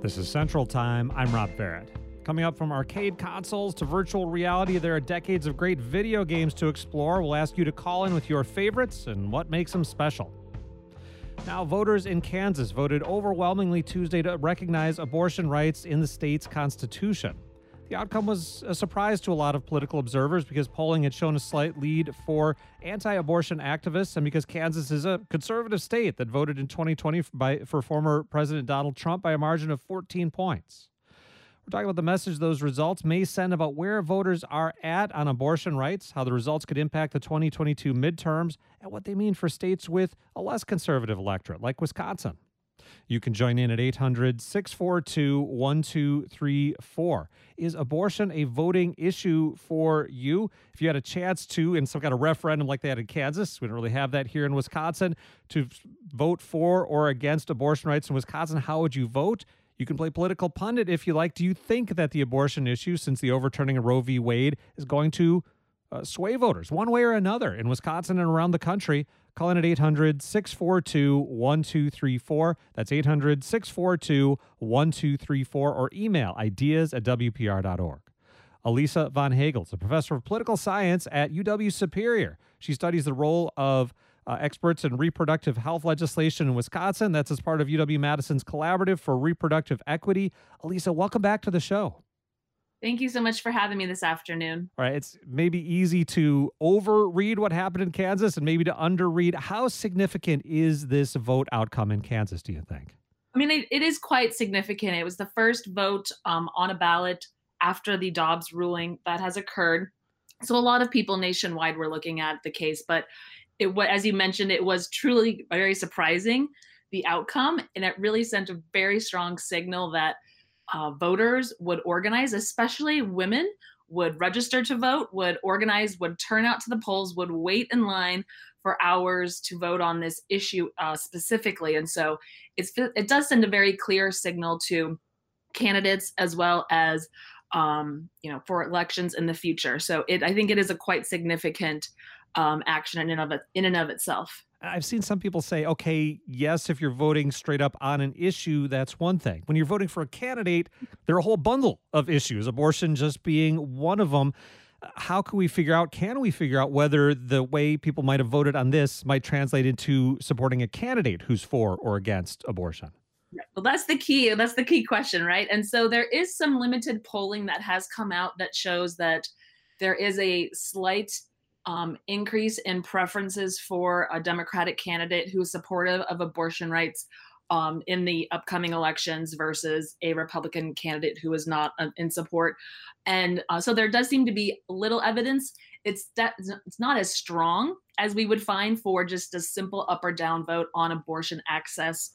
This is Central Time. I'm Rob Barrett. Coming up, from arcade consoles to virtual reality, there are decades of great video games to explore. We'll ask you to call in with your favorites and what makes them special. Now, voters in Kansas voted overwhelmingly Tuesday to recognize abortion rights in the state's constitution. The outcome was a surprise to a lot of political observers because polling had shown a slight lead for anti-abortion activists and because Kansas is a conservative state that voted in 2020 for former President Donald Trump by a margin of 14 points. We're talking about the message those results may send about where voters are at on abortion rights, how the results could impact the 2022 midterms, and what they mean for states with a less conservative electorate, like Wisconsin. You can join in at 800-642-1234. Is abortion a voting issue for you? If you had a chance to, in some kind of referendum like they had in Kansas, we don't really have that here in Wisconsin, to vote for or against abortion rights in Wisconsin, how would you vote? You can play political pundit if you like. Do you think that the abortion issue, since the overturning of Roe v. Wade, is going to sway voters one way or another in Wisconsin and around the country? Call in at 800-642-1234. That's 800-642-1234, or email ideas@wpr.org. Elisa Von Hagel is a professor of political science at UW Superior. She studies the role of experts in reproductive health legislation in Wisconsin. That's as part of UW-Madison's Collaborative for Reproductive Equity. Elisa, welcome back to the show. Thank you so much for having me this afternoon. All right, it's maybe easy to overread what happened in Kansas and maybe to underread. How significant is this vote outcome in Kansas, do you think? I mean, it is quite significant. It was the first vote on a ballot after the Dobbs ruling that has occurred. So a lot of people nationwide were looking at the case, but as you mentioned, it was truly very surprising, the outcome, and it really sent a very strong signal that voters would organize, especially women would register to vote, would organize, would turn out to the polls, would wait in line for hours to vote on this issue specifically. And so it does send a very clear signal to candidates as well as for elections in the future. So I think it is a quite significant action in and of itself. I've seen some people say, okay, yes, if you're voting straight up on an issue, that's one thing. When you're voting for a candidate, there are a whole bundle of issues, abortion just being one of them. Can we figure out whether the way people might have voted on this might translate into supporting a candidate who's for or against abortion? Well, that's the key. That's the key question, right? And so there is some limited polling that has come out that shows that there is a slight increase in preferences for a Democratic candidate who is supportive of abortion rights in the upcoming elections versus a Republican candidate who is not in support. And so there does seem to be little evidence. It's not as strong as we would find for just a simple up or down vote on abortion access,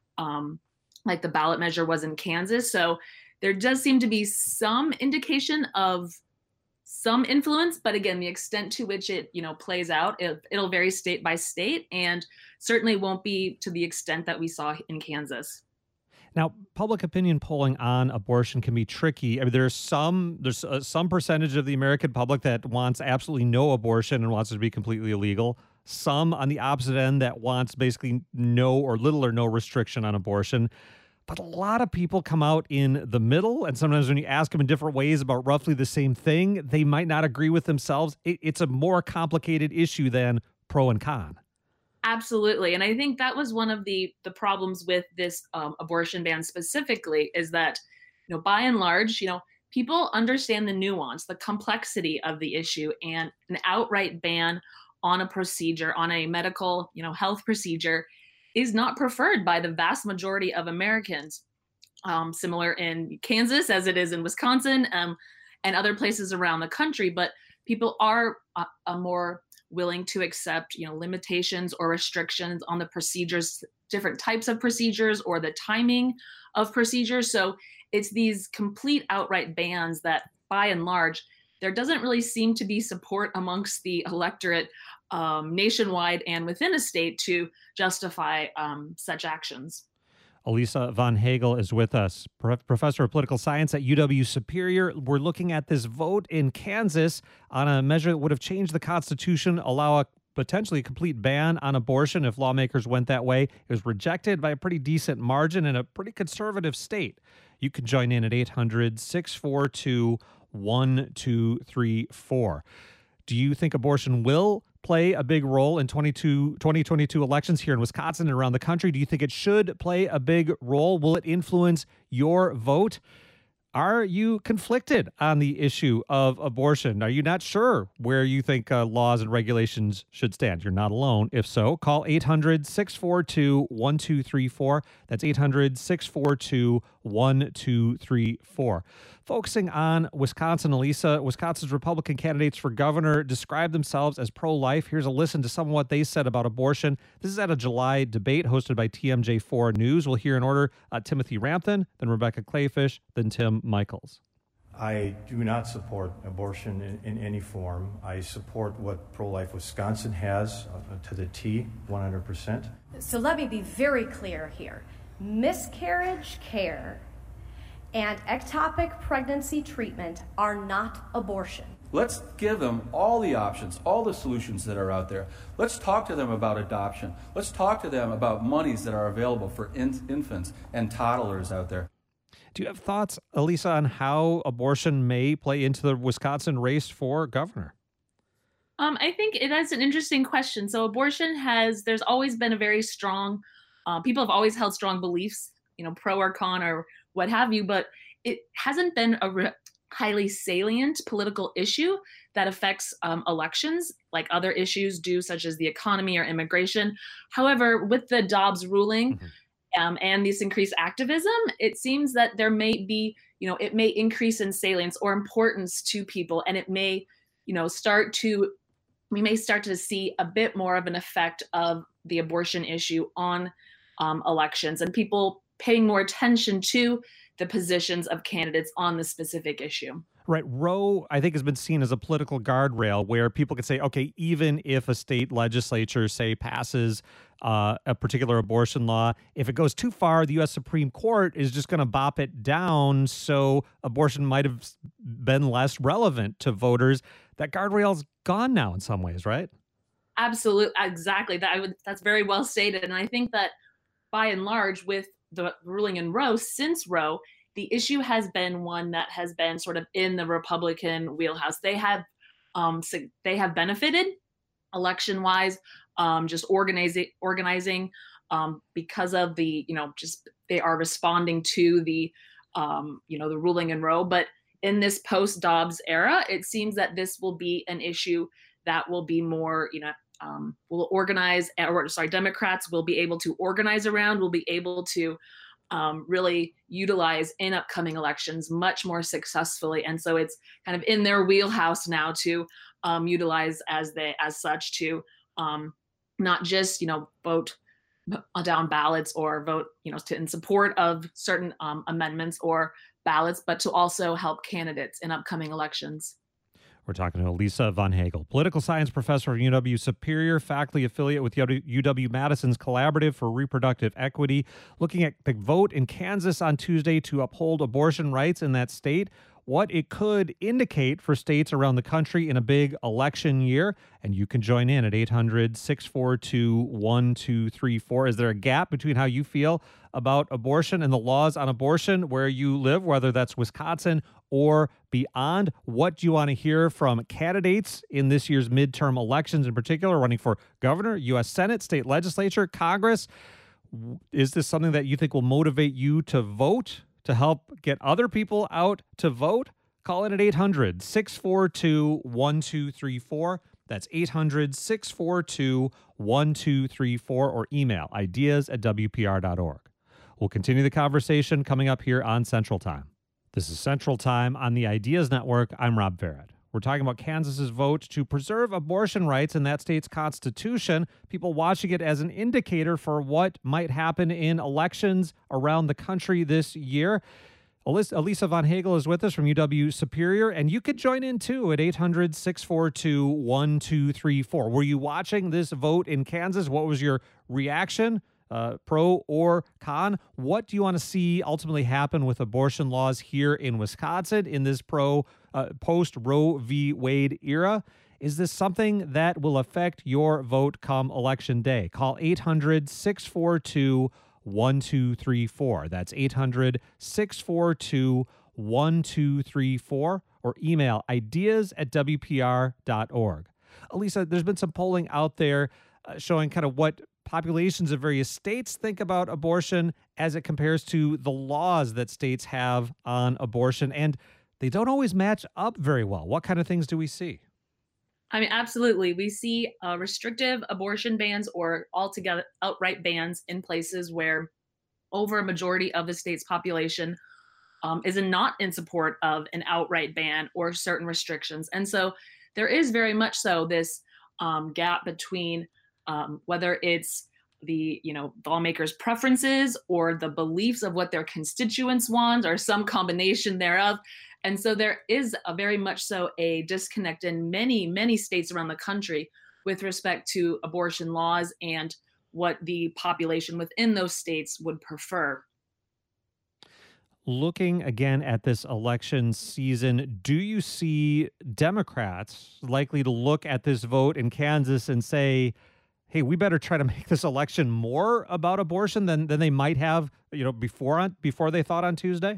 like the ballot measure was in Kansas. So there does seem to be some indication of some influence, but again, the extent to which it plays out, it'll vary state by state, and certainly won't be to the extent that we saw in Kansas. Now, public opinion polling on abortion can be tricky. I mean, there's some percentage of the American public that wants absolutely no abortion and wants it to be completely illegal. Some on the opposite end that wants basically no or little or no restriction on abortion. But a lot of people come out in the middle, and sometimes when you ask them in different ways about roughly the same thing, they might not agree with themselves. It's a more complicated issue than pro and con. Absolutely. And I think that was one of the problems with this abortion ban specifically, is that, by and large, people understand the nuance, the complexity of the issue, and an outright ban on a procedure, on a medical, health procedure, is not preferred by the vast majority of Americans, similar in Kansas as it is in Wisconsin and other places around the country. But people are more willing to accept, limitations or restrictions on the procedures, different types of procedures, or the timing of procedures. So it's these complete outright bans that, by and large, there doesn't really seem to be support amongst the electorate nationwide and within a state to justify such actions. Elisa Von Hagel is with us, professor of political science at UW Superior. We're looking at this vote in Kansas on a measure that would have changed the Constitution, allow a potentially a complete ban on abortion if lawmakers went that way. It was rejected by a pretty decent margin in a pretty conservative state. You can join in at 800-642-1234. Do you think abortion will play a big role in 2022 elections here in Wisconsin and around the country? Do you think it should play a big role? Will it influence your vote? Are you conflicted on the issue of abortion? Are you not sure where you think laws and regulations should stand? You're not alone. If so, call 800-642-1234. That's 800-642-1234. Focusing on Wisconsin, Elisa, Wisconsin's Republican candidates for governor describe themselves as pro-life. Here's a listen to some of what they said about abortion. This is at a July debate hosted by TMJ4 News. We'll hear in order Timothy Rampton, then Rebecca Clayfish, then Tim Michaels. I do not support abortion in any form. I support what Pro-Life Wisconsin has to the T, 100%. So let me be very clear here. Miscarriage care and ectopic pregnancy treatment are not abortion. Let's give them all the options, all the solutions that are out there. Let's talk to them about adoption. Let's talk to them about monies that are available for infants and toddlers out there. Do you have thoughts, Elisa, on how abortion may play into the Wisconsin race for governor? I think it is an interesting question. So abortion there's always been a very strong, people have always held strong beliefs, pro or con or what have you, but it hasn't been a highly salient political issue that affects elections like other issues do, such as the economy or immigration. However, with the Dobbs ruling and this increased activism, it seems that there may be, it may increase in salience or importance to people, and it may, we may start to see a bit more of an effect of the abortion issue on elections and people paying more attention to the positions of candidates on the specific issue. Right. Roe, I think, has been seen as a political guardrail where people could say, okay, even if a state legislature, say, passes a particular abortion law, if it goes too far, the U.S. Supreme Court is just going to bop it down. So abortion might have been less relevant to voters. That guardrail's gone now in some ways, right? Absolutely. Exactly. That's very well stated. And I think that by and large, with the ruling in Roe, since Roe, the issue has been one that has been sort of in the Republican wheelhouse. They have benefited election-wise, just organizing because of the, just they are responding to the, the ruling in Roe. But in this post-Dobbs era, it seems that this will be an issue that will be more, will organize, Democrats will be able to organize around, will be able to really utilize in upcoming elections much more successfully. And so it's kind of in their wheelhouse now to utilize as such to not just, vote down ballots or vote, in support of certain amendments or ballots, but to also help candidates in upcoming elections. We're talking to Elisa Von Hagel, political science professor at UW Superior, faculty affiliate with UW-Madison's Collaborative for Reproductive Equity, looking at the vote in Kansas on Tuesday to uphold abortion rights in that state, what it could indicate for states around the country in a big election year. And you can join in at 800-642-1234. Is there a gap between how you feel about abortion and the laws on abortion where you live, whether that's Wisconsin or beyond? What do you want to hear from candidates in this year's midterm elections, in particular, running for governor, U.S. Senate, state legislature, Congress? Is this something that you think will motivate you to vote, to help get other people out to vote? Call in at 800-642-1234. That's 800-642-1234, or email ideas@wpr.org. We'll continue the conversation coming up here on Central Time. This is Central Time on the Ideas Network. I'm Rob Barrett. We're talking about Kansas's vote to preserve abortion rights in that state's constitution, people watching it as an indicator for what might happen in elections around the country this year. Elisa Von Hagel is with us from UW Superior, and you could join in too at 800-642-1234. Were you watching this vote in Kansas? What was your reaction? Pro or con? What do you want to see ultimately happen with abortion laws here in Wisconsin in this post Roe v. Wade era? Is this something that will affect your vote come Election Day? Call 800-642-1234. That's 800-642-1234, or email ideas@wpr.org. Elisa, there's been some polling out there showing kind of what populations of various states think about abortion as it compares to the laws that states have on abortion, and they don't always match up very well. What kind of things do we see? I mean, absolutely. We see restrictive abortion bans or altogether outright bans in places where over a majority of the state's population is not in support of an outright ban or certain restrictions. And so there is very much so this gap between whether it's the lawmakers' preferences or the beliefs of what their constituents want or some combination thereof. And so there is a very much so a disconnect in many, many states around the country with respect to abortion laws and what the population within those states would prefer. Looking again at this election season, do you see Democrats likely to look at this vote in Kansas and say, hey, we better try to make this election more about abortion than they might have, before they thought on Tuesday?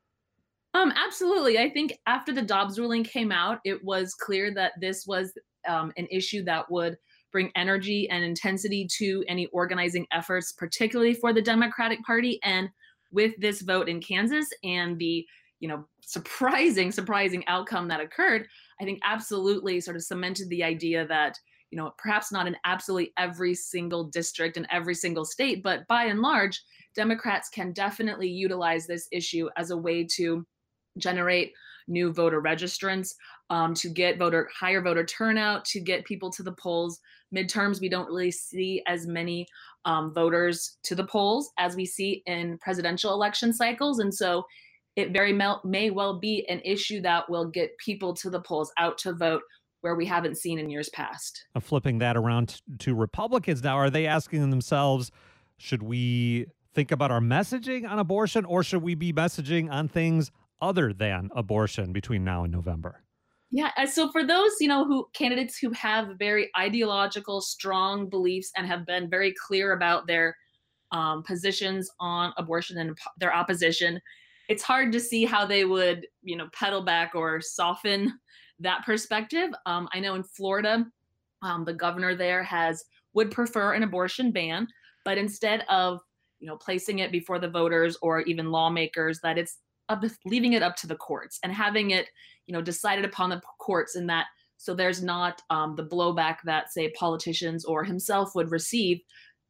Absolutely. I think after the Dobbs ruling came out, it was clear that this was an issue that would bring energy and intensity to any organizing efforts, particularly for the Democratic Party. And with this vote in Kansas and the, surprising outcome that occurred, I think absolutely sort of cemented the idea that, perhaps not in absolutely every single district in every single state, but by and large, Democrats can definitely utilize this issue as a way to generate new voter registrants, to get higher voter turnout, to get people to the polls. Midterms, we don't really see as many voters to the polls as we see in presidential election cycles. And so it very may well be an issue that will get people to the polls, out to vote, where we haven't seen in years past. Flipping that around to Republicans now, are they asking themselves, should we think about our messaging on abortion, or should we be messaging on things other than abortion between now and November? Yeah. So for those, candidates who have very ideological, strong beliefs and have been very clear about their positions on abortion and their opposition, it's hard to see how they would, pedal back or soften that perspective. I know in Florida, the governor there would prefer an abortion ban, but instead of, placing it before the voters or even lawmakers, that it's leaving it up to the courts and having it, decided upon the courts, and that so there's not the blowback that, say, politicians or himself would receive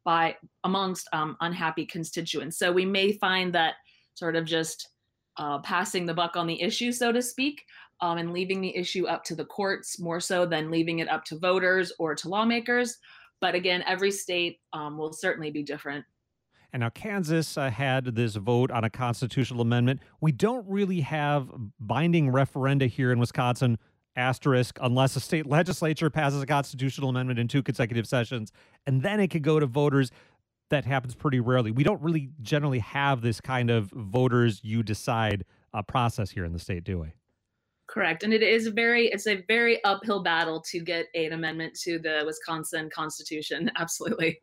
amongst unhappy constituents. So we may find that sort of just passing the buck on the issue, so to speak, and leaving the issue up to the courts more so than leaving it up to voters or to lawmakers. But again, every state will certainly be different. And now Kansas had this vote on a constitutional amendment. We don't really have binding referenda here in Wisconsin, asterisk, unless a state legislature passes a constitutional amendment in 2 consecutive sessions, and then it could go to voters. That happens pretty rarely. We don't really generally have this kind of voters you decide process here in the state, do we? Correct. And it's a very uphill battle to get an amendment to the Wisconsin Constitution. Absolutely.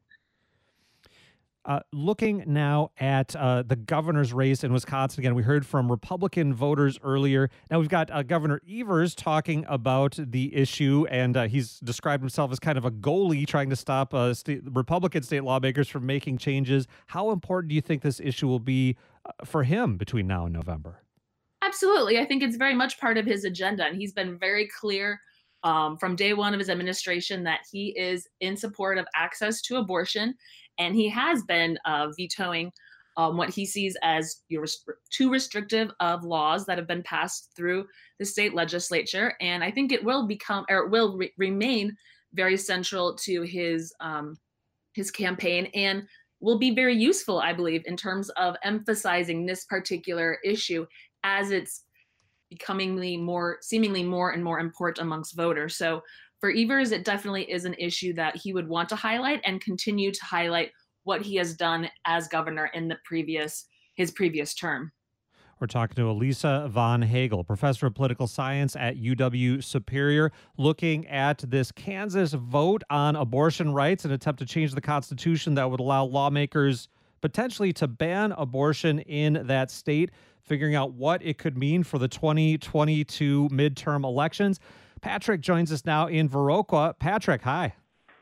Looking now at the governor's race in Wisconsin, again, we heard from Republican voters earlier. Now we've got Governor Evers talking about the issue, and he's described himself as kind of a goalie trying to stop Republican state lawmakers from making changes. How important do you think this issue will be for him between now and November? Absolutely. I think it's very much part of his agenda, and he's been very clear from day one of his administration that he is in support of access to abortion. And he has been vetoing what he sees as too restrictive of laws that have been passed through the state legislature. And I think it will remain very central to his campaign, and will be very useful, I believe, in terms of emphasizing this particular issue as it's seemingly more and more important amongst voters. So for Evers, it definitely is an issue that he would want to highlight and continue to highlight what he has done as governor in his previous term. We're talking to Elisa von Hagel, professor of political science at UW Superior, looking at this Kansas vote on abortion rights, an attempt to change the Constitution that would allow lawmakers potentially to ban abortion in that state, figuring out what it could mean for the 2022 midterm elections. Patrick joins us now in Viroqua. Patrick, hi.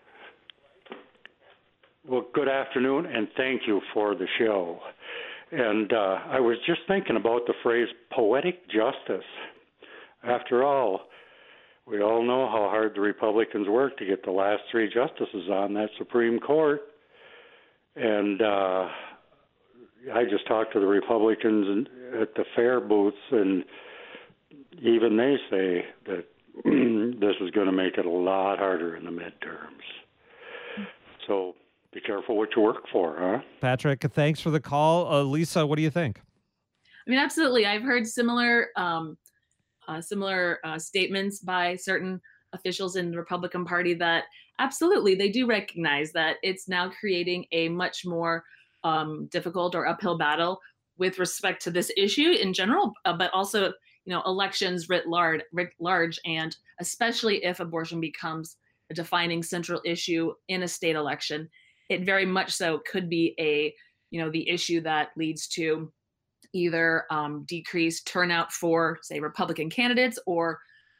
Well, good afternoon, and thank you for the show. And I was just thinking about the phrase poetic justice. After all, we all know how hard the Republicans worked to get the last three justices on that Supreme Court. And I just talked to the Republicans at the fair booths, and even they say that this is going to make it a lot harder in the midterms. So be careful what you work for, huh? Patrick, thanks for the call. Lisa, what do you think? I mean, absolutely. I've heard similar statements by certain officials in the Republican Party that absolutely they do recognize that it's now creating a much more difficult or uphill battle with respect to this issue in general, but also, elections writ large, and especially if abortion becomes a defining central issue in a state election. It very much so could be the issue that leads to either decreased turnout for, say, Republican candidates or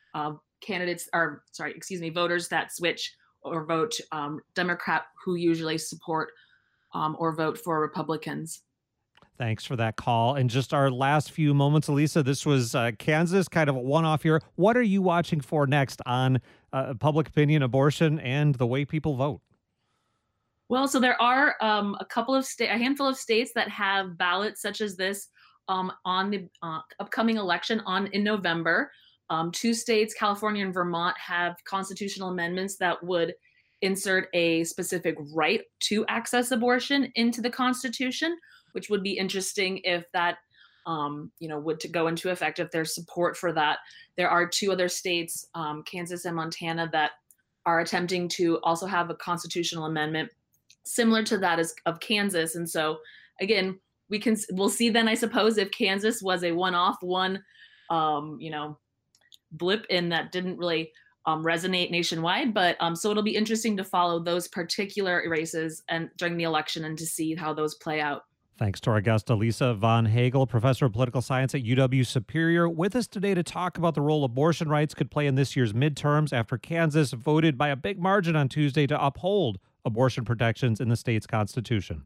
voters that switch or vote Democrat who usually support or vote for Republicans. Thanks for that call. And just our last few moments, Elisa, this was Kansas, kind of a one-off here. What are you watching for next on public opinion, abortion, and the way people vote? Well, so there are a handful of states that have ballots such as this on the upcoming election in November. 2 states, California and Vermont, have constitutional amendments that would insert a specific right to access abortion into the Constitution, which would be interesting if that would to go into effect, if there's support for that. There are 2 other states, Kansas and Montana, that are attempting to also have a constitutional amendment similar to that of Kansas. And so again, we'll see then, I suppose, if Kansas was a one-off blip in that didn't really resonate nationwide. But so it'll be interesting to follow those particular races and during the election and to see how those play out. Thanks to our guest, Elisa von Hagel, professor of political science at UW Superior, with us today to talk about the role abortion rights could play in this year's midterms after Kansas voted by a big margin on Tuesday to uphold abortion protections in the state's constitution.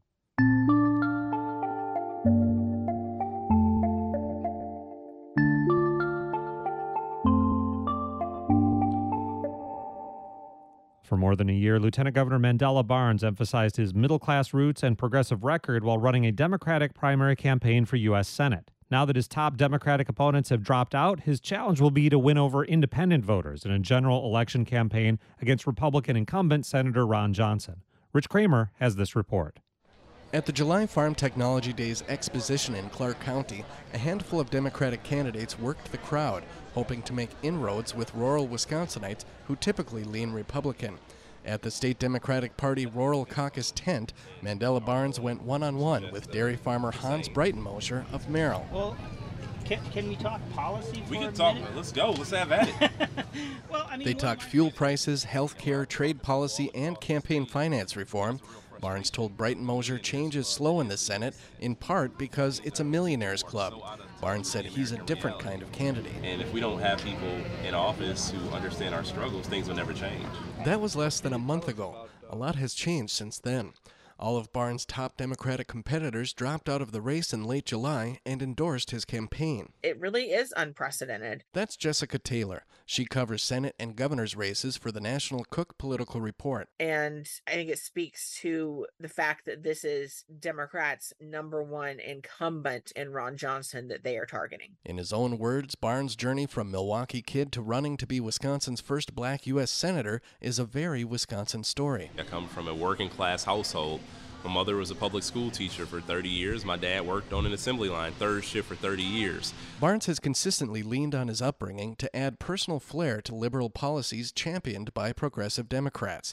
For more than a year, Lieutenant Governor Mandela Barnes emphasized his middle-class roots and progressive record while running a Democratic primary campaign for U.S. Senate. Now that his top Democratic opponents have dropped out, his challenge will be to win over independent voters in a general election campaign against Republican incumbent Senator Ron Johnson. Rich Kramer has this report. At the July Farm Technology Days exposition in Clark County, a handful of Democratic candidates worked the crowd, hoping to make inroads with rural Wisconsinites who typically lean Republican. At the State Democratic Party Rural Caucus tent, Mandela Barnes went one-on-one with dairy farmer Hans Breitenmosher of Merrill. Well, can we talk policy for We can a talk. minute? Let's go. Let's have at it. They talked fuel prices, health care, trade policy, and campaign finance reform. Barnes told Breitenmosher change is slow in the Senate, in part because it's a millionaires club. Barnes said he's a different kind of candidate. And if we don't have people in office who understand our struggles, things will never change. That was less than a month ago. A lot has changed since then. All of Barnes' top Democratic competitors dropped out of the race in late July and endorsed his campaign. It really is unprecedented. That's Jessica Taylor. She covers Senate and governor's races for the National Cook Political Report. And I think it speaks to the fact that this is Democrats' #1 incumbent in Ron Johnson that they are targeting. In his own words, Barnes' journey from Milwaukee kid to running to be Wisconsin's first black U.S. senator is a very Wisconsin story. I come from a working class household. My mother was a public school teacher for 30 years. My dad worked on an assembly line, third shift, for 30 years. Barnes has consistently leaned on his upbringing to add personal flair to liberal policies championed by progressive Democrats. He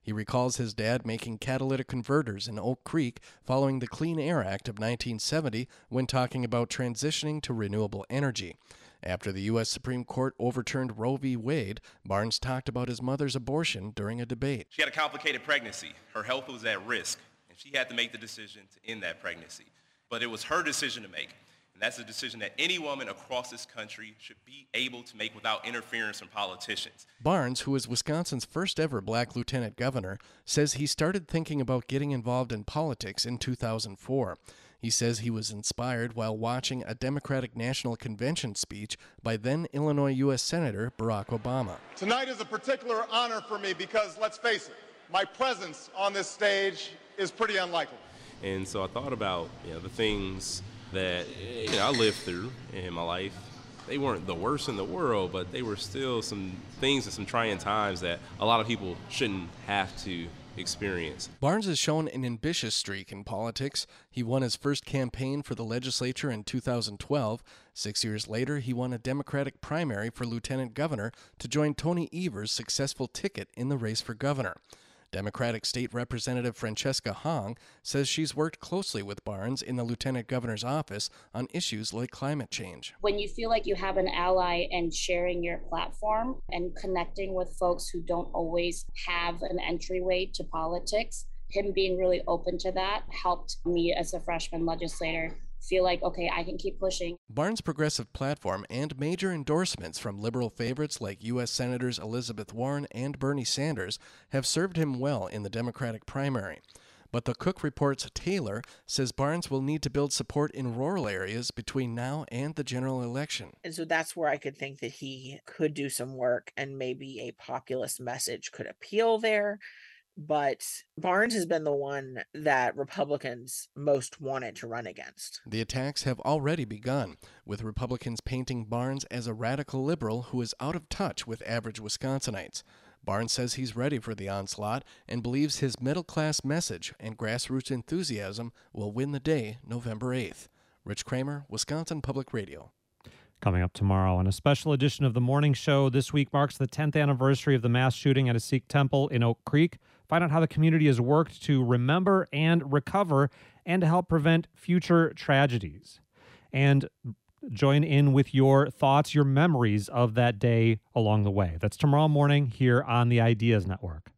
He recalls his dad making catalytic converters in Oak Creek following the Clean Air Act of 1970 when talking about transitioning to renewable energy. After the U.S. Supreme Court overturned Roe v. Wade, Barnes talked about his mother's abortion during a debate. She had a complicated pregnancy. Her health was at risk, and she had to make the decision to end that pregnancy. But it was her decision to make. And that's a decision that any woman across this country should be able to make without interference from politicians. Barnes, who is Wisconsin's first ever black lieutenant governor, says he started thinking about getting involved in politics in 2004. He says he was inspired while watching a Democratic National Convention speech by then Illinois U.S. Senator Barack Obama. Tonight is a particular honor for me because, let's face it, my presence on this stage is pretty unlikely. And so I thought about the things that I lived through in my life. They weren't the worst in the world, but they were still some things and some trying times that a lot of people shouldn't have to experience. Barnes has shown an ambitious streak in politics. He won his first campaign for the legislature in 2012. 6 years later, he won a Democratic primary for lieutenant governor to join Tony Evers' successful ticket in the race for governor. Democratic State Representative Francesca Hong says she's worked closely with Barnes in the lieutenant governor's office on issues like climate change. When you feel like you have an ally and sharing your platform and connecting with folks who don't always have an entryway to politics, him being really open to that helped me as a freshman legislator feel like, okay, I can keep pushing. Barnes' progressive platform and major endorsements from liberal favorites like U.S. Senators Elizabeth Warren and Bernie Sanders have served him well in the Democratic primary. But the Cook Report's Taylor says Barnes will need to build support in rural areas between now and the general election. And so that's where I could think that he could do some work and maybe a populist message could appeal there. But Barnes has been the one that Republicans most wanted to run against. The attacks have already begun, with Republicans painting Barnes as a radical liberal who is out of touch with average Wisconsinites. Barnes says he's ready for the onslaught and believes his middle-class message and grassroots enthusiasm will win the day November 8th. Rich Kramer, Wisconsin Public Radio. Coming up tomorrow on a special edition of The Morning Show, this week marks the 10th anniversary of the mass shooting at a Sikh temple in Oak Creek. Find out how the community has worked to remember and recover and to help prevent future tragedies. And join in with your thoughts, your memories of that day along the way. That's tomorrow morning here on the Ideas Network.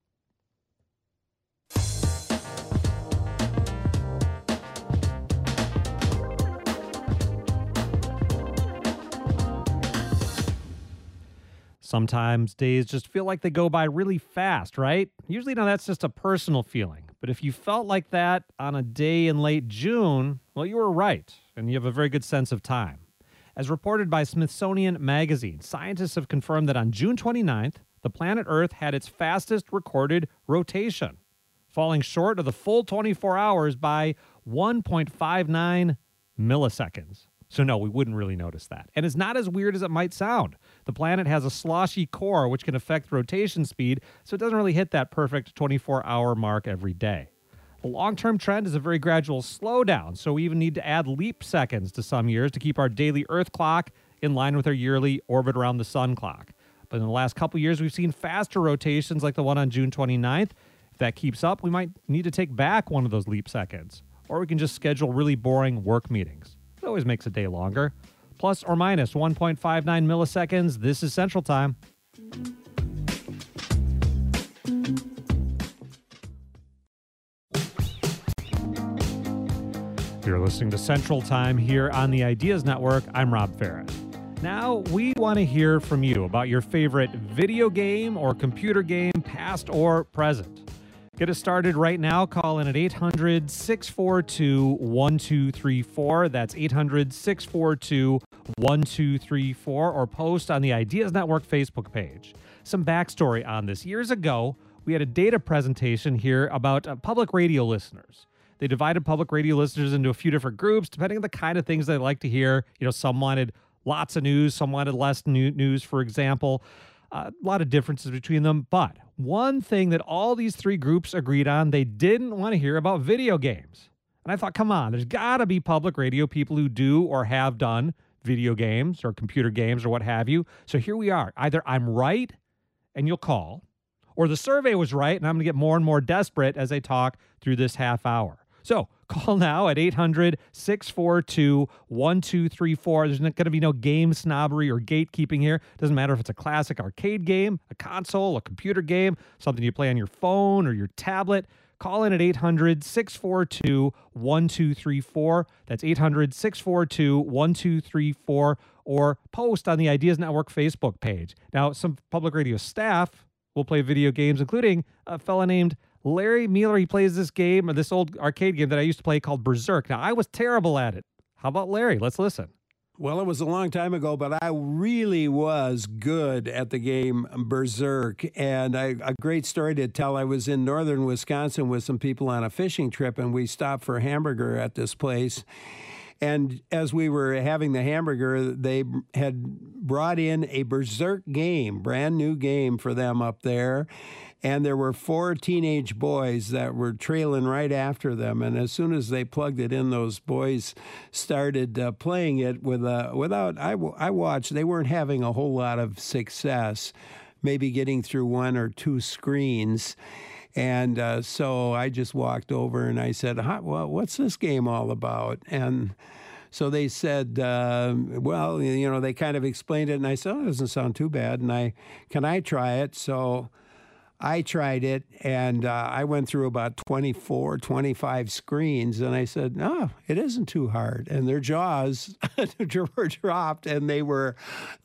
Sometimes days just feel like they go by really fast, right? Usually now that's just a personal feeling. But if you felt like that on a day in late June, well, you were right, and you have a very good sense of time. As reported by Smithsonian Magazine, scientists have confirmed that on June 29th, the planet Earth had its fastest recorded rotation, falling short of the full 24 hours by 1.59 milliseconds. So no, we wouldn't really notice that. And it's not as weird as it might sound. The planet has a sloshy core which can affect rotation speed, so it doesn't really hit that perfect 24-hour mark every day. The long-term trend is a very gradual slowdown, so we even need to add leap seconds to some years to keep our daily Earth clock in line with our yearly orbit around the sun clock. But in the last couple years, we've seen faster rotations like the one on June 29th. If that keeps up, we might need to take back one of those leap seconds, or we can just schedule really boring work meetings. It always makes a day longer. Plus or minus 1.59 milliseconds. This is Central Time. You're listening to Central Time here on the Ideas Network. I'm Rob Farrett. Now, we want to hear from you about your favorite video game or computer game, past or present. Get us started right now. Call in at 800-642-1234. That's 800-642-1234. Or post on the Ideas Network Facebook page. Some backstory on this. Years ago, we had a data presentation here about public radio listeners. They divided public radio listeners into a few different groups, depending on the kind of things they like to hear. You know, some wanted lots of news, some wanted less news, for example. A lot of differences between them, but one thing that all these three groups agreed on, they didn't want to hear about video games. And I thought, come on, there's got to be public radio people who do or have done video games or computer games or what have you. So here we are. Either I'm right and you'll call, or the survey was right, and I'm going to get more and more desperate as I talk through this half hour. So call now at 800-642-1234. There's going to be no game snobbery or gatekeeping here. Doesn't matter if it's a classic arcade game, a console, a computer game, something you play on your phone or your tablet. Call in at 800-642-1234. That's 800-642-1234, or post on the Ideas Network Facebook page. Now, some public radio staff will play video games, including a fella named Larry Mueller. He plays this game, or this old arcade game that I used to play called Berserk. Now, I was terrible at it. How about Larry? Let's listen. Well, it was a long time ago, but I really was good at the game Berserk. And a great story to tell. I was in northern Wisconsin with some people on a fishing trip, and we stopped for a hamburger at this place. And as we were having the hamburger, they had brought in a Berserk game, brand new game for them up there. And there were 4 teenage boys that were trailing right after them. And as soon as they plugged it in, those boys started playing it without, I watched, they weren't having a whole lot of success, maybe getting through 1 or 2 screens. And so I just walked over and I said, well, what's this game all about? And so they said, well, they kind of explained it. And I said, oh, it doesn't sound too bad. And can I try it? So I tried it, and I went through about 24, 25 screens, and I said, no, it isn't too hard. And their jaws were dropped, and they were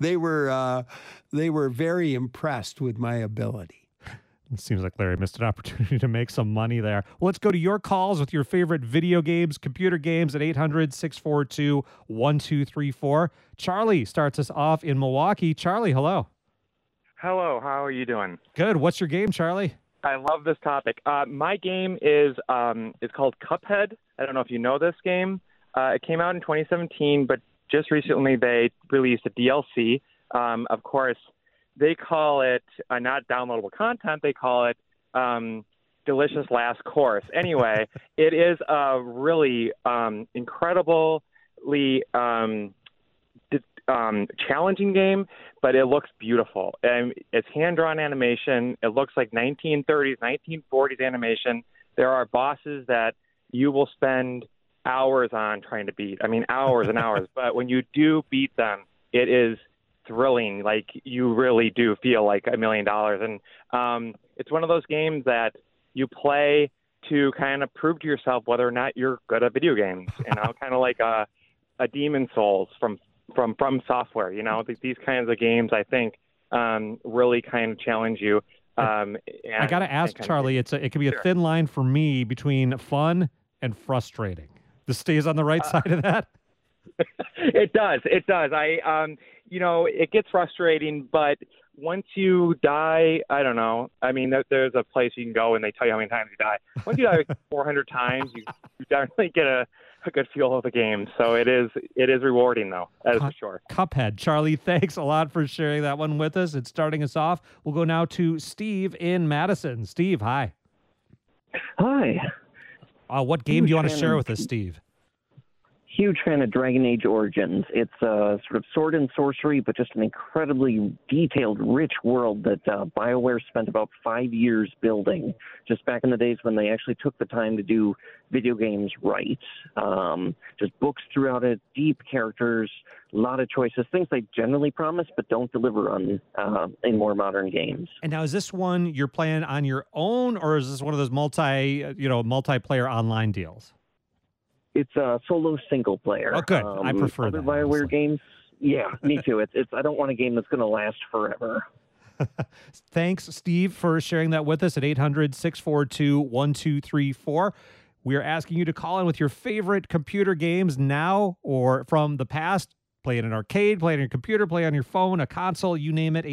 very impressed with my ability. It seems like Larry missed an opportunity to make some money there. Well, let's go to your calls with your favorite video games, computer games at 800-642-1234. Charlie starts us off in Milwaukee. Charlie, hello. Hello, how are you doing? Good. What's your game, Charlie? I love this topic. My game is called Cuphead. I don't know if you know this game. It came out in 2017, but just recently they released a DLC. Of course, they call it not downloadable content. They call it Delicious Last Course. Anyway, it is a really incredibly challenging game, but it looks beautiful. And it's hand-drawn animation. It looks like 1930s, 1940s animation. There are bosses that you will spend hours on trying to beat. I mean, hours and hours. But when you do beat them, it is thrilling. Like, you really do feel like $1 million. And it's one of those games that you play to kind of prove to yourself whether or not you're good at video games. Kind of like a Demon's Souls from Software. These kinds of games, I think, really kind of challenge you. I got to ask, Charlie, it can be a thin line for me between fun and frustrating. This stays on the right side of that? It does. It gets frustrating, but once you die, I don't know. I mean, there's a place you can go and they tell you how many times you die. Once you die 400 times, you definitely get a good feel of the game. So it is rewarding, though, that is for sure. Cuphead. Charlie, thanks a lot for sharing that one with us. It's starting us off. We'll go now to Steve in Madison. Steve, hi. Hi. What game do you want to share with us, Steve? Huge fan of Dragon Age Origins. It's sort of sword and sorcery, but just an incredibly detailed, rich world that BioWare spent about 5 years building, just back in the days when they actually took the time to do video games right. Just books throughout it, deep characters, a lot of choices, things they generally promise but don't deliver on in more modern games. And now, is this one you're playing on your own, or is this one of those multiplayer online deals? It's a solo single player. Oh, good. I prefer other that. BioWare games. Yeah, me too. It's. I don't want a game that's going to last forever. Thanks, Steve, for sharing that with us at 800-642-1234. We are asking you to call in with your favorite computer games now or from the past. Play in an arcade, play it on your computer, play on your phone, a console, you name it.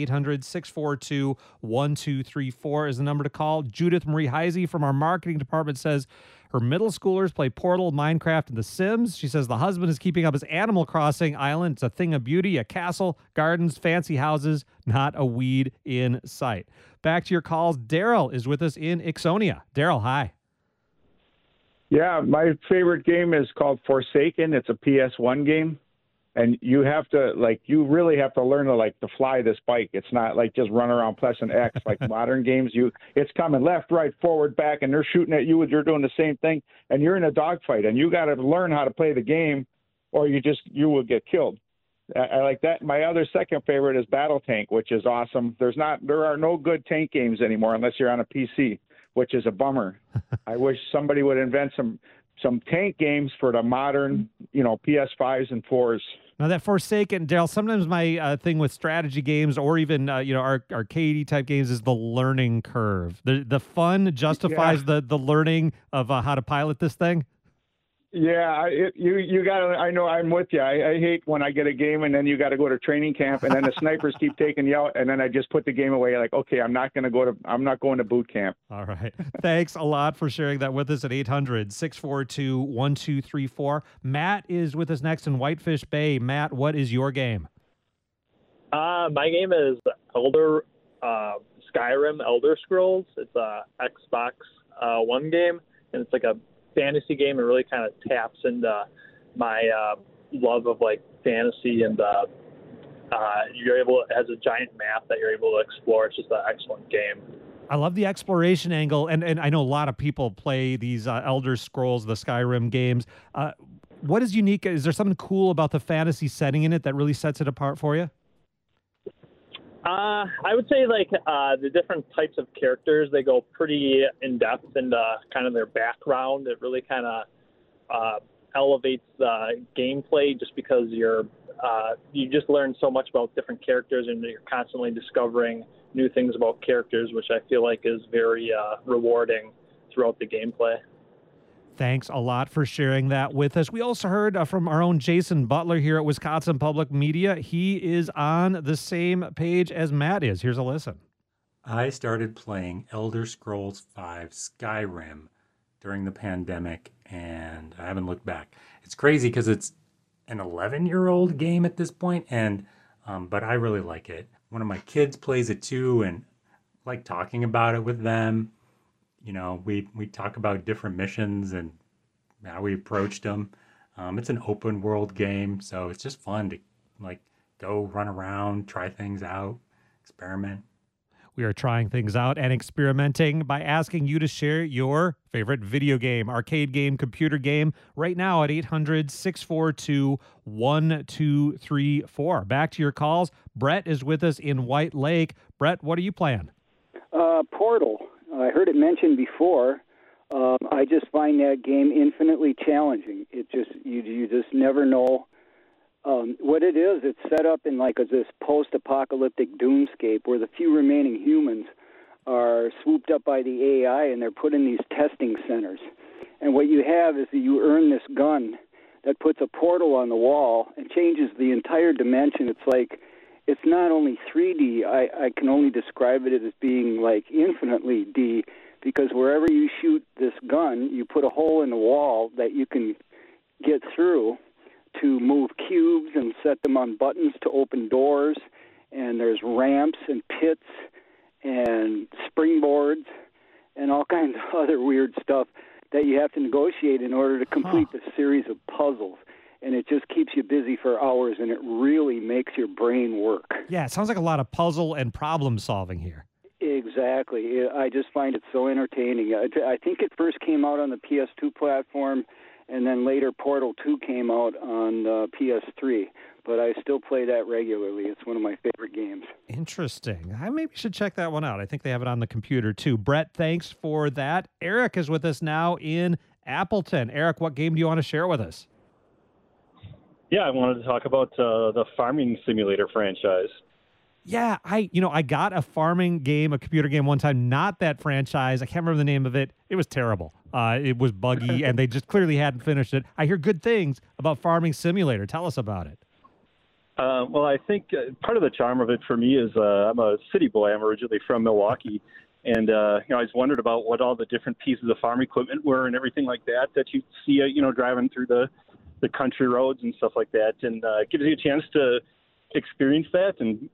800-642-1234 is the number to call. Judith Marie Heisey from our marketing department says her middle schoolers play Portal, Minecraft, and The Sims. She says the husband is keeping up his Animal Crossing island. It's a thing of beauty, a castle, gardens, fancy houses, not a weed in sight. Back to your calls. Daryl is with us in Ixonia. Daryl, hi. Yeah, my favorite game is called Forsaken. It's a PS1 game. And you have to, like, you really have to learn to fly this bike. It's not like just run around pressing X like modern games. It's coming left, right, forward, back, and they're shooting at you and you're doing the same thing. And you're in a dogfight, and you got to learn how to play the game, or you will get killed. I like that. My other second favorite is Battle Tank, which is awesome. There are no good tank games anymore unless you're on a PC, which is a bummer. I wish somebody would invent some tank games for the modern, PS5s and 4s. Now that Forsaken, Daryl, sometimes my thing with strategy games or even arcadey type games is the learning curve. The fun justifies the learning of how to pilot this thing. Yeah, you got to. I know, I'm with you. I hate when I get a game and then you got to go to training camp and then the snipers keep taking you out and then I just put the game away. Like, okay, I'm not going to boot camp. All right. Thanks a lot for sharing that with us at 800-642-1234. Matt is with us next in Whitefish Bay. Matt, what is your game? My game is Skyrim Elder Scrolls. It's a Xbox One game, and it's like a fantasy game. It really kind of taps into my love of like fantasy, and it has a giant map that you're able to explore. It's just an excellent game. I love the exploration angle, and I know a lot of people play these Elder Scrolls, the Skyrim games. What is unique? Is there something cool about the fantasy setting in it that really sets it apart for you? I would say the different types of characters, they go pretty in depth into kind of their background. It really kind of elevates the gameplay just because you just learn so much about different characters, and you're constantly discovering new things about characters, which I feel like is very rewarding throughout the gameplay. Thanks a lot for sharing that with us. We also heard from our own Jason Butler here at Wisconsin Public Media. He is on the same page as Matt is. Here's a listen. I started playing Elder Scrolls V Skyrim during the pandemic, and I haven't looked back. It's crazy because it's an 11-year-old game at this point, and but I really like it. One of my kids plays it too, and I like talking about it with them. We talk about different missions and how we approached them. It's an open world game, so it's just fun to go run around, try things out, experiment. We are trying things out and experimenting by asking you to share your favorite video game, arcade game, computer game right now at 800-642-1234. Back to your calls. Brett is with us in White Lake. Brett, what are you playing? Portal. I heard it mentioned before. I just find that game infinitely challenging. It just you just never know what it is. It's set up in this post-apocalyptic doomscape where the few remaining humans are swooped up by the AI and they're put in these testing centers. And what you have is that you earn this gun that puts a portal on the wall and changes the entire dimension. It's not only 3D, I can only describe it as being infinitely D, because wherever you shoot this gun, you put a hole in the wall that you can get through to move cubes and set them on buttons to open doors, and there's ramps and pits and springboards and all kinds of other weird stuff that you have to negotiate in order to complete this series of puzzles. And it just keeps you busy for hours, and it really makes your brain work. Yeah, it sounds like a lot of puzzle and problem solving here. Exactly. I just find it so entertaining. I think it first came out on the PS2 platform, and then later Portal 2 came out on the PS3. But I still play that regularly. It's one of my favorite games. Interesting. I maybe should check that one out. I think they have it on the computer, too. Brett, thanks for that. Eric is with us now in Appleton. Eric, what game do you want to share with us? Yeah, I wanted to talk about the Farming Simulator franchise. Yeah, I got a farming game, a computer game one time, not that franchise. I can't remember the name of it. It was terrible. It was buggy, and they just clearly hadn't finished it. I hear good things about Farming Simulator. Tell us about it. Well, I think part of the charm of it for me is I'm a city boy. I'm originally from Milwaukee. And, I was wondered about what all the different pieces of farm equipment were and everything like that you see, driving through the country roads and stuff like that. And it gives you a chance to experience that and,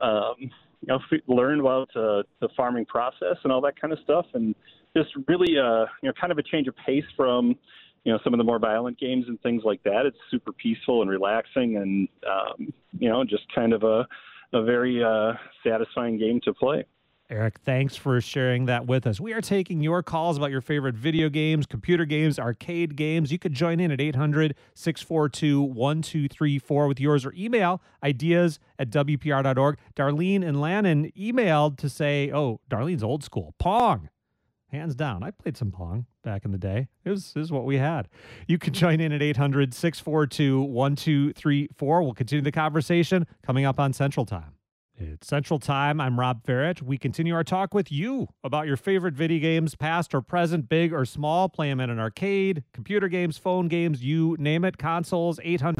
learn about the farming process and all that kind of stuff. And just really, kind of a change of pace from, some of the more violent games and things like that. It's super peaceful and relaxing, and just kind of a very satisfying game to play. Eric, thanks for sharing that with us. We are taking your calls about your favorite video games, computer games, arcade games. You could join in at 800-642-1234 with yours, or email ideas@wpr.org. Darlene and Lannon emailed to say, Darlene's old school. Pong. Hands down. I played some Pong back in the day. This is what we had. You can join in at 800-642-1234. We'll continue the conversation coming up on Central Time. It's Central Time. I'm Rob Barrett. We continue our talk with you about your favorite video games, past or present, big or small. Play them in an arcade, computer games, phone games, you name it. Consoles,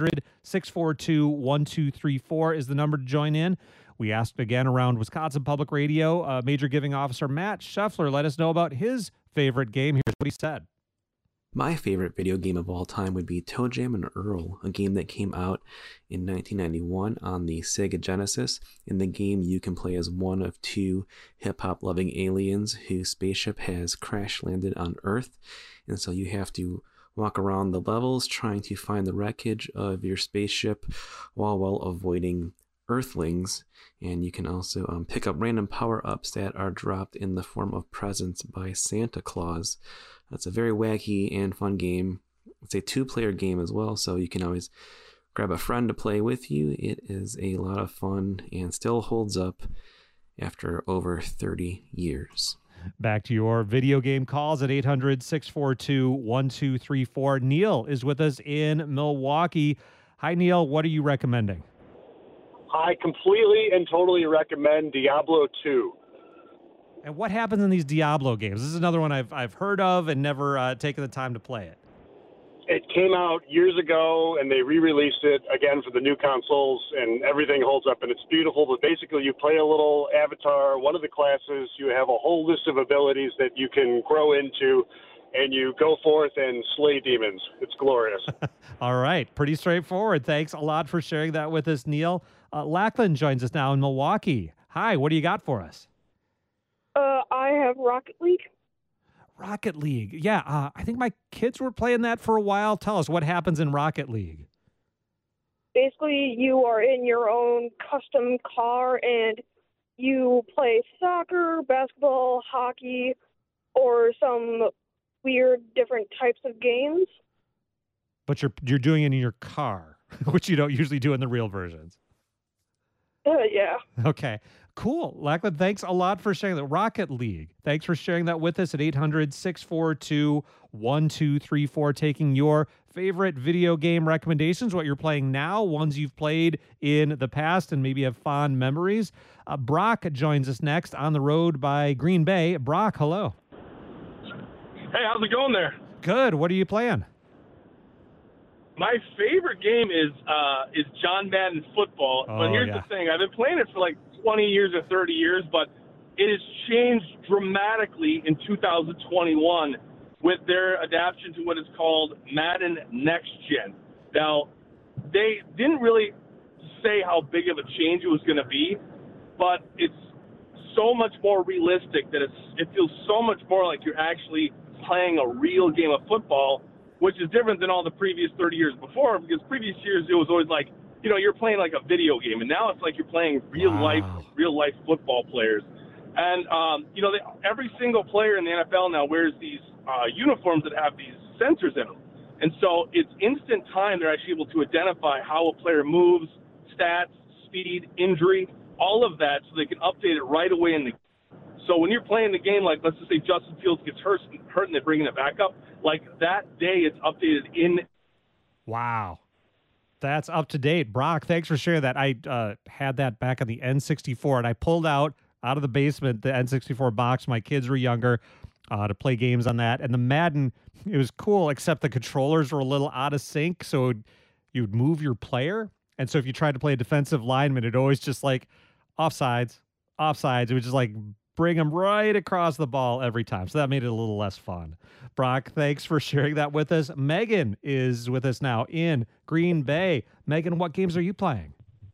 800-642-1234 is the number to join in. We asked again around Wisconsin Public Radio. Major Giving Officer Matt Scheffler let us know about his favorite game. Here's what he said. My favorite video game of all time would be ToeJam and Earl, a game that came out in 1991 on the Sega Genesis. In the game, you can play as one of two hip-hop loving aliens whose spaceship has crash landed on Earth, and so you have to walk around the levels trying to find the wreckage of your spaceship while avoiding Earthlings. And you can also pick up random power-ups that are dropped in the form of presents by Santa Claus. It's a very wacky and fun game. It's a 2-player game as well, so you can always grab a friend to play with you. It is a lot of fun and still holds up after over 30 years. Back to your video game calls at 800-642-1234. Neil is with us in Milwaukee. Hi, Neil. What are you recommending? I completely and totally recommend Diablo 2. And what happens in these Diablo games? This is another one I've heard of and never taken the time to play it. It came out years ago, and they re-released it again for the new consoles, and everything holds up, and it's beautiful. But basically, you play a little avatar, one of the classes. You have a whole list of abilities that you can grow into, and you go forth and slay demons. It's glorious. All right. Pretty straightforward. Thanks a lot for sharing that with us, Neil. Lachlan joins us now in Milwaukee. Hi, what do you got for us? I have Rocket League. Rocket League. Yeah, I think my kids were playing that for a while. Tell us, what happens in Rocket League? Basically, you are in your own custom car, and you play soccer, basketball, hockey, or some weird different types of games. But you're doing it in your car, which you don't usually do in the real versions. Yeah. Okay. Cool. Lachlan, thanks a lot for sharing that. Rocket League. Thanks for sharing that with us at 800-642-1234, taking your favorite video game recommendations, what you're playing now, ones you've played in the past and maybe have fond memories. Brock joins us next on the road by Green Bay. Brock, hello. Hey, how's it going there? Good. What are you playing? My favorite game is John Madden Football. Oh, but here's the thing. I've been playing it for like 20 years or 30 years, but it has changed dramatically in 2021 with their adaptation to what is called Madden Next Gen. Now, they didn't really say how big of a change it was going to be, but it's so much more realistic that it feels so much more like you're actually playing a real game of football, which is different than all the previous 30 years before, because previous years it was always like, you're playing like a video game, and now it's like you're playing real life football players. And, every single player in the NFL now wears these uniforms that have these sensors in them. And so it's instant time. They're actually able to identify how a player moves, stats, speed, injury, all of that, so they can update it right away in the game. So when you're playing the game, like let's just say Justin Fields gets hurt and they're bringing it back up, like that day it's updated in. Wow. That's up to date. Brock, thanks for sharing that. I had that back on the N64, and I pulled out of the basement the N64 box. My kids were younger to play games on that. And the Madden, it was cool, except the controllers were a little out of sync, so you'd move your player. And so if you tried to play a defensive lineman, it always just like offsides. It would just like bring them right across the ball every time. So that made it a little less fun. Brock, thanks for sharing that with us. Megan is with us now in Green Bay. Megan, what games are you playing?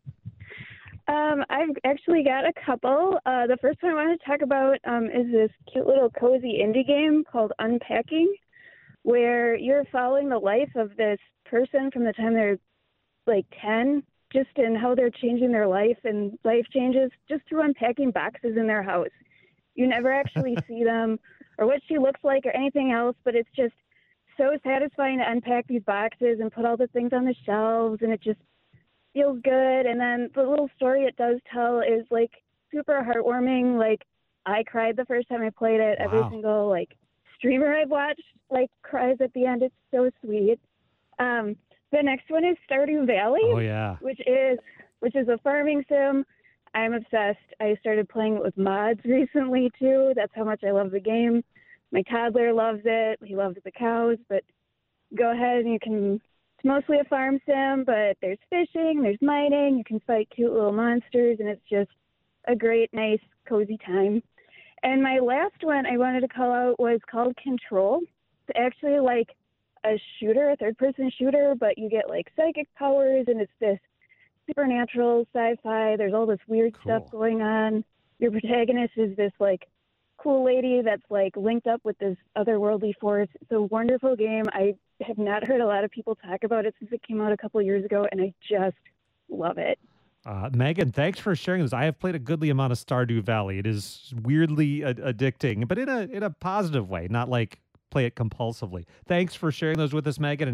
I've actually got a couple. The first one I want to talk about is this cute little cozy indie game called Unpacking, where you're following the life of this person from the time they're like 10, just in how they're changing their life and life changes just through unpacking boxes in their house. You never actually see them or what she looks like or anything else, but it's just so satisfying to unpack these boxes and put all the things on the shelves, and it just feels good. And then the little story it does tell is like super heartwarming. Like, I cried the first time I played it. Every single like streamer I've watched like cries at the end. It's so sweet. The next one is Stardew Valley. Oh yeah. Which is a farming sim. I'm obsessed. I started playing it with mods recently too. That's how much I love the game. My toddler loves it. He loves the cows, but go ahead and it's mostly a farm sim, but there's fishing, there's mining, you can fight cute little monsters, and it's just a great, nice, cozy time. And my last one I wanted to call out was called Control. It's actually like a shooter, a third-person shooter, but you get like psychic powers, and it's this supernatural sci-fi. There's all this weird stuff going on. Your protagonist is this like cool lady that's like linked up with this otherworldly force. It's a wonderful game. I have not heard a lot of people talk about it since it came out a couple of years ago, and I just love it. Megan, thanks for sharing this. I have played a goodly amount of Stardew Valley. It is weirdly addicting, but in a positive way, not like play it compulsively. Thanks for sharing those with us, Megan, at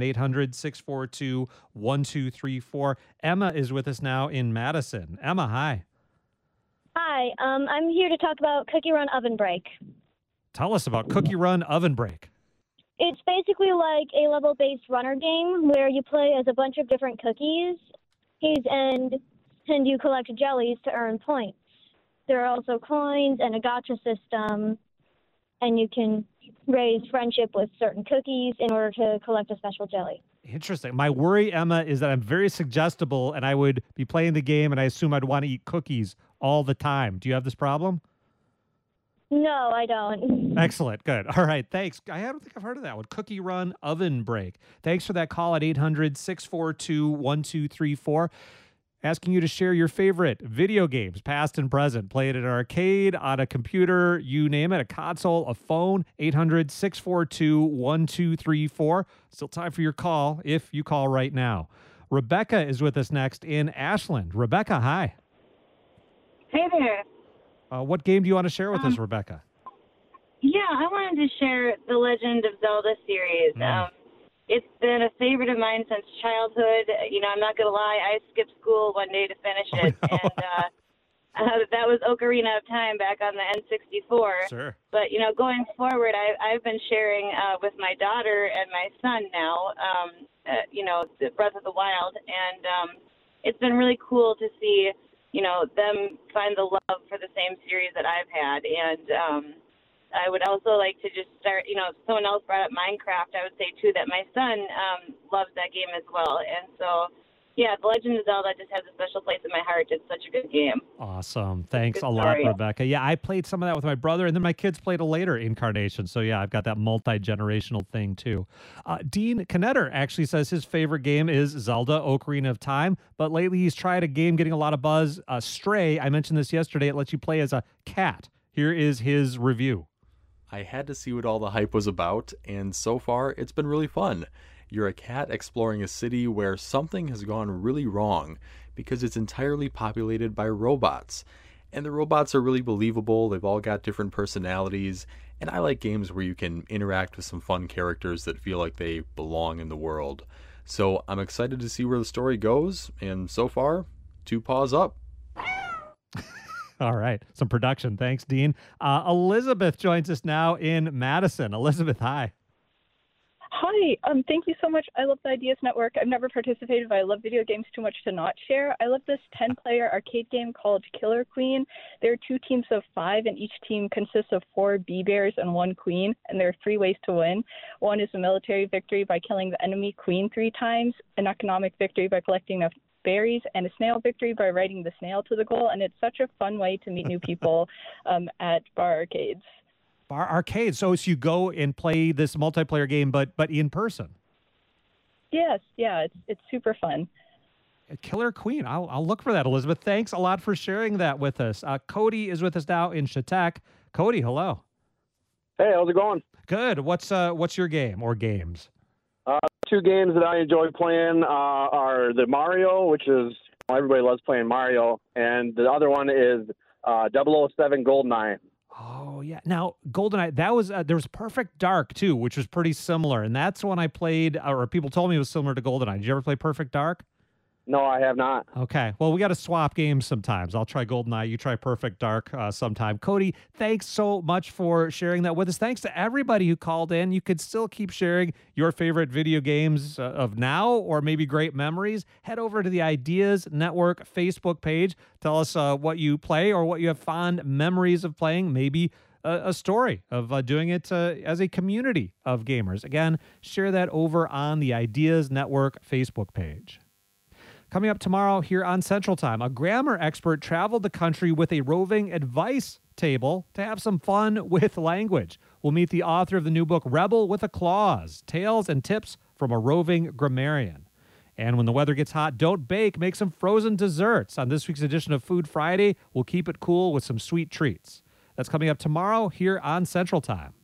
800-642-1234. Emma is with us now in Madison. Emma, hi. Hi, I'm here to talk about Cookie Run Oven Break. Tell us about Cookie Run Oven Break. It's basically like a level-based runner game where you play as a bunch of different cookies, and you collect jellies to earn points. There are also coins and a gacha system, and you can raise friendship with certain cookies in order to collect a special jelly. Interesting. My worry, Emma, is that I'm very suggestible, and I would be playing the game, and I assume I'd want to eat cookies all the time. Do you have this problem? No, I don't. Excellent. Good. All right. Thanks. I don't think I've heard of that one. Cookie Run Oven Break. Thanks for that call at 800-642-1234. Asking you to share your favorite video games, past and present. Play it at an arcade, on a computer, you name it, a console, a phone. 800-642-1234. Still time for your call if you call right now. Rebecca is with us next in Ashland. Rebecca, hi. Hey there. What game do you want to share with us, Rebecca? Yeah, I wanted to share the Legend of Zelda series. It's been a favorite of mine since childhood. You know, I'm not going to lie, I skipped school one day to finish it. And that was Ocarina of Time back on the N64. Sure. But, you know, going forward, I've been sharing with my daughter and my son now, you know, the Breath of the Wild. And it's been really cool to see, you know, them find the love for the same series that I've had. And I would also like to just start, you know, if someone else brought up Minecraft, I would say, too, that my son loves that game as well. And so, yeah, The Legend of Zelda just has a special place in my heart. It's such a good game. Awesome. Thanks a lot, Rebecca. Yeah, I played some of that with my brother, and then my kids played a later incarnation. So, yeah, I've got that multi-generational thing, too. Dean Knetter actually says his favorite game is Zelda Ocarina of Time, but lately he's tried a game getting a lot of buzz, Stray. I mentioned this yesterday. It lets you play as a cat. Here is his review. I had to see what all the hype was about, and so far, it's been really fun. You're a cat exploring a city where something has gone really wrong because it's entirely populated by robots. And the robots are really believable, they've all got different personalities, and I like games where you can interact with some fun characters that feel like they belong in the world. So I'm excited to see where the story goes, and so far, 2 paws up. All right. Some production. Thanks, Dean. Elizabeth joins us now in Madison. Elizabeth, hi. Hi. Thank you so much. I love the Ideas Network. I've never participated, but I love video games too much to not share. I love this 10-player arcade game called Killer Queen. There are 2 teams of 5, and each team consists of 4 bee bears and 1 queen, and there are 3 ways to win. One is a military victory by killing the enemy queen 3 times, an economic victory by collecting enough berries, and a snail victory by riding the snail to the goal. And it's such a fun way to meet new people at bar arcades. Bar arcades. So you go and play this multiplayer game, but in person. Yes, yeah, it's super fun. Killer Queen. I'll look for that, Elizabeth. Thanks a lot for sharing that with us. Cody is with us now in Chautauqua. Cody, hello. Hey, how's it going? Good. What's your game or games? Two games that I enjoy playing are the Mario, which is everybody loves playing Mario, and the other one is 007 GoldenEye. Oh yeah. Now GoldenEye, that was there was Perfect Dark too, which was pretty similar, and that's one I played, or people told me it was similar to GoldenEye. Did you ever play Perfect Dark? No, I have not. Okay. Well, we got to swap games sometimes. I'll try GoldenEye. You try Perfect Dark sometime. Cody, thanks so much for sharing that with us. Thanks to everybody who called in. You could still keep sharing your favorite video games of now or maybe great memories. Head over to the Ideas Network Facebook page. Tell us what you play or what you have fond memories of playing. Maybe a story of doing it as a community of gamers. Again, share that over on the Ideas Network Facebook page. Coming up tomorrow here on Central Time, a grammar expert traveled the country with a roving advice table to have some fun with language. We'll meet the author of the new book, Rebel with a Clause, Tales and Tips from a Roving Grammarian. And when the weather gets hot, don't bake, make some frozen desserts. On this week's edition of Food Friday, we'll keep it cool with some sweet treats. That's coming up tomorrow here on Central Time.